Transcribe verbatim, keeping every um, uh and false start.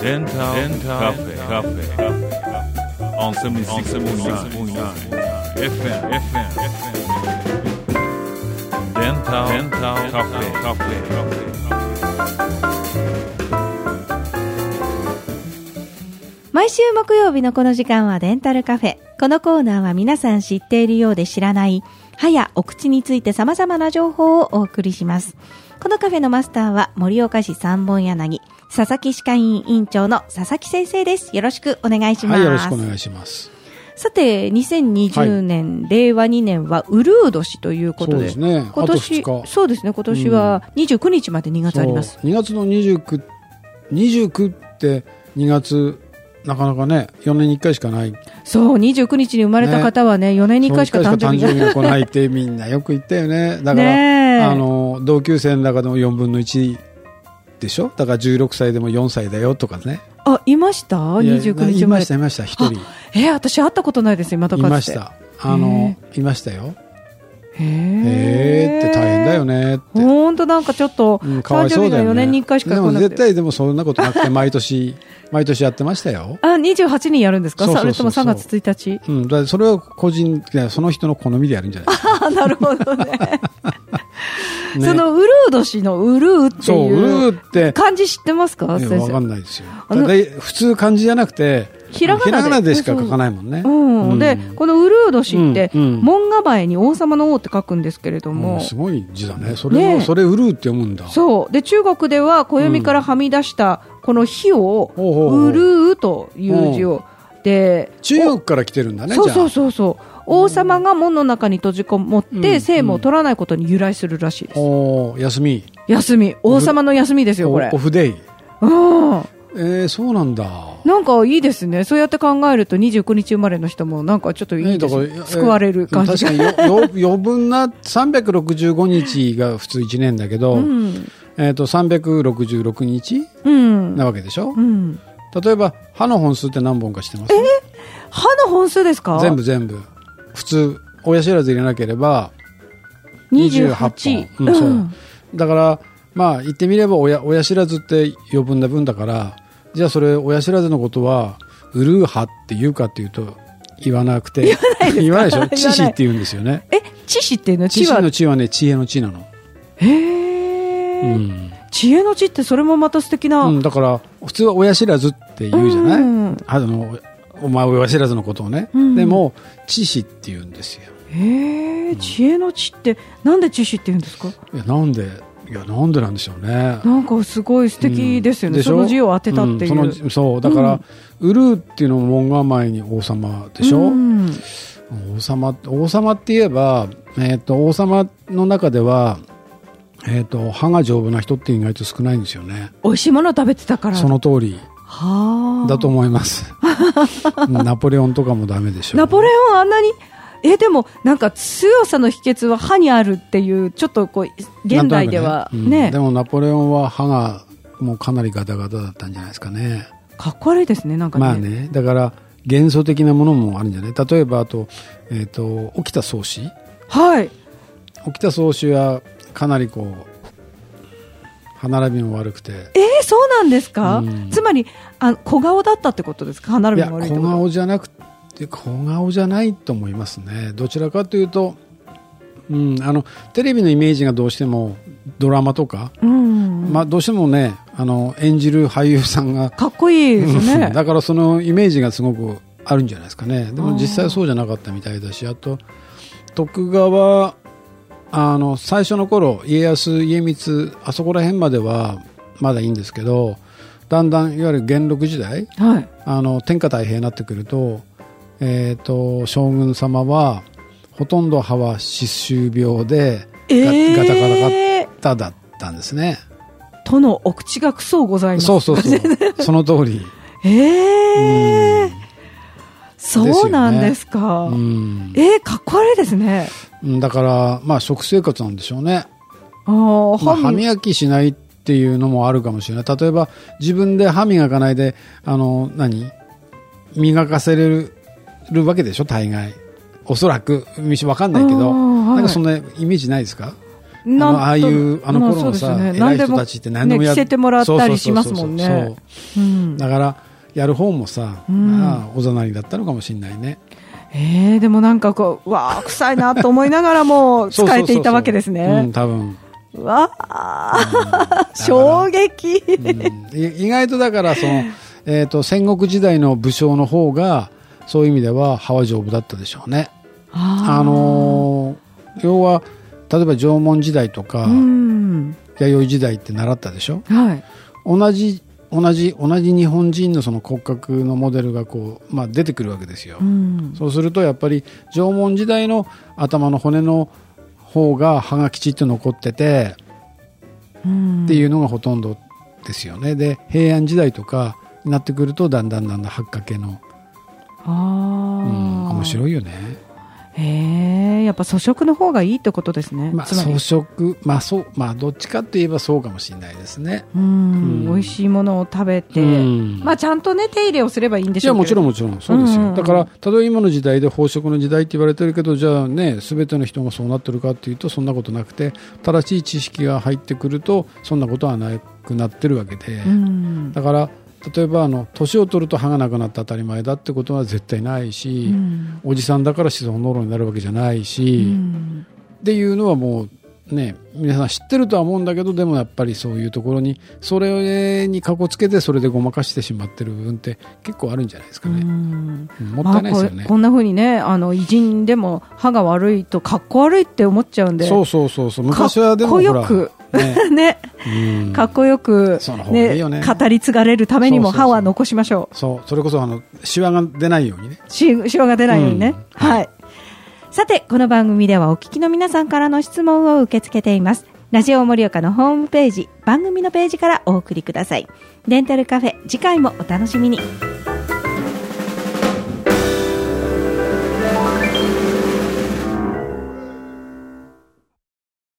デンタルカフェカフェ on セブンティーシックスポイントナイン エフエム エフエム デンタルカフェカフェ。 毎週木曜日のこの時間はデンタルカフェ。このコーナーは皆さん知っているようで知らない歯やお口について様々な情報をお送りします。このカフェのマスターは盛岡市三本柳佐々木歯科医院院長の佐々木先生です。よろしくお願いします。 はい、よろしくお願いします。 さてにせんにじゅうねん、はい、れいわにねんはうるう年ということで、 そうですね、 今年あとふつか、そうですね、 今年はにじゅうくにちまでにがつあります。 にがつのにじゅうく、にじゅうくってにがつなかなかね、よねんにいっかいしかない。 そう、にじゅうくにちに生まれた方はね、ねよねんにいっかいしか誕生日が誕生日が来ないってみんなよく言ったよね。だから、あの同級生の中でもよんぶんのいちでしょ。だからじゅうろくさいでもよんさいだよとかね。 あ、いました？にじゅうくにち生まれ。 いました、いました、一人。 えー、私会ったことないですよ、またかつて。 いました。あの、いましたよ。 へえーって大変だよねって。 本当なんかちょっと、うん、かわいそうだよね。誕生日がよねんにいっかいしか来なくて。 でも絶対でもそんなことなくて毎年毎年やってましたよ。 あ、にじゅうはちにんやるんですか？ そうそうそうそう、 それともさんがつついたち？ うん、だそれは個人その人の好みでやるんじゃないですか。 あ、なるほどね。ね、そのうるう年のうるうっていう、そう、うるうって漢字知ってますか？先生。 わかんないですよ。だから普通漢字じゃなくてひらがな で, ひらがなでしか書かないもんね。 うんうん、でこのうるう年って、うんうん、門構えに王様の王って書くんですけれども、 うん、すごい字だね。それを、ね、それうるうって読むんだ。 そうで中国では暦からはみ出したこの火を、うん、うるうという字を、で中国から来てるんだね。 そうそうそうそう王様が門の中に閉じこもって、うん、政務を取らないことに由来するらしいです。 お休み休み王様の休みですよこれ。 オフデイ。 うんえー、そうなんだ。 なんかいいですね。そうやって考えるとにじゅうくにち生まれの人もなんかちょっといいですね、えー、救われる感じ。 確かによよ余分なさんびゃくろくじゅうごにちが普通いちねんだけど、うんえー、とさんびゃくろくじゅうろくにち、うん、なわけでしょ、うん、例えば歯の本数って何本かしてます？ えー、歯の本数ですか？ 全部全部普通親知らず入れなければにじゅうはち、 にじゅうはっぽん、うん、そう、うん、だからまあ言ってみれば 親, 親知らずって余分な分だから、じゃあそれ親知らずのことはうるう歯って言うかっていうと言わなくて、言わないでしょ。知歯って言うんですよね。 え、知歯っていうの？ 知歯の知はね、知恵の知なの。 へー、うん、知恵の知ってそれもまた素敵な、 うん、だから普通は親知らずって言うじゃない、うん、あのお前親知らずのことをね、うん、でも知歯って言うんですよ。 へー、うん、知恵の知ってなんで知歯って言うんですか？ いやなんでいやなんでなんでしょうね。 なんかすごい素敵ですよね、うん、その字を当てたっていう、うん、 そのそうだから、うん、うるうっていうのも門構えに王様でしょ、うん、王様王様って言えば、えー、と王様の中では、えー、と歯が丈夫な人って意外と少ないんですよね。 美味しいもの食べてたから。 その通りだと思いますナポレオンとかもダメでしょ。 ナポレオンあんなにえでもなんか強さの秘訣は歯にあるっていうちょっとこう現代では ね, ね、うん、 でもナポレオンは歯がもうかなりガタガタだったんじゃないですかね。 かっこ悪いですねなんかね。 まあね、だから元素的なものもあるんじゃない。例えばあと、えーと沖田総司、 はい沖田総司はかなりこう歯並びも悪くて。 えー、そうなんですか、うん、つまりあ小顔だったってことですか？歯並びも悪いってこと。いや小顔じゃなくて小顔じゃないと思いますね。どちらかというと、うん、あのテレビのイメージがどうしてもドラマとか、うんまあ、どうしてもねあの演じる俳優さんがかっこいいですねだからそのイメージがすごくあるんじゃないですかね。でも実際そうじゃなかったみたいだし、あと徳川あの最初の頃家康家光あそこら辺まではまだいいんですけど、だんだんいわゆる元禄時代、はい、あの天下太平になってくるとえー、と将軍様はほとんど歯は歯周病でガ、えー、ガタガタガタだったんですね。 とのお口がクソございます。 そうそうそうその通り。 えー、うん、そうなんですか。 うん、 えー、かっこ悪いですね。 だからまあ食生活なんでしょうね。 あ、 まあ、歯磨きしないっていうのもあるかもしれない。例えば自分で歯磨かないであの何磨かせれるるわけでしょ大概。おそらく分かんないけど、なんかそんなイメージないですか？ あのああいうあの頃のさ、 まあね、 偉い人たちって何でもやね、着せてもらったりしますもんね。 だからやる方もさ、うん、まあ、おざなりだったのかもしれないね。 えー、でもなんかこう、うわー臭いなと思いながらも使えていたわけですね。 うん、多分。 うわー、うん、衝撃、 うん、意外とだからその、えーと、戦国時代の武将の方がそういう意味では歯は丈夫だったでしょうね。あ、あのー、要は例えば縄文時代とか、うん、弥生時代って習ったでしょ、はい、同じ同じ同じ日本人のその骨格のモデルがこう、まあ、出てくるわけですよ、うん、そうするとやっぱり縄文時代の頭の骨の方が歯がきちっと残ってて、うん、っていうのがほとんどですよね。で平安時代とかになってくるとだんだんだんだん八掛形の、あ、うん、面白いよね。 へえ、やっぱ粗食の方がいいってことですね。 まあ、粗食、まあそうまあ、どっちかと言えばそうかもしれないですね。 うん、うん、美味しいものを食べて、うん、まあ、ちゃんと、ね、手入れをすればいいんでしょうけど。いやもちろんもちろんそうですよ、うんうん、だから例えば今の時代で飽食の時代って言われてるけど、じゃあね全ての人がそうなってるかっていうとそんなことなくて、正しい知識が入ってくるとそんなことはなくなってるわけで、うん、だから例えばあの年を取ると歯がなくなって当たり前だってことは絶対ないし、うん、おじさんだから子孫のろになるわけじゃないし、うん、っていうのはもうね皆さん知ってるとは思うんだけど、でもやっぱりそういうところにそれにかこつけてそれでごまかしてしまってる部分って結構あるんじゃないですかね。うん、もったいないですよね。 まあ、こ, こんな風にねあの偉人でも歯が悪いとかっこ悪いって思っちゃうんで、 そうそうそうそう、昔はでもかっこよくねね、うん、かっこよく、ねね、語り継がれるためにも歯は残しましょう。 そうそうそう、それこそあのシワが出ないようにね、 シ, シワが出ないようにね、うん、はい、はい。さてこの番組ではお聞きの皆さんからの質問を受け付けています。ラジオ盛岡のホームページ番組のページからお送りください。デンタルカフェ、次回もお楽しみに。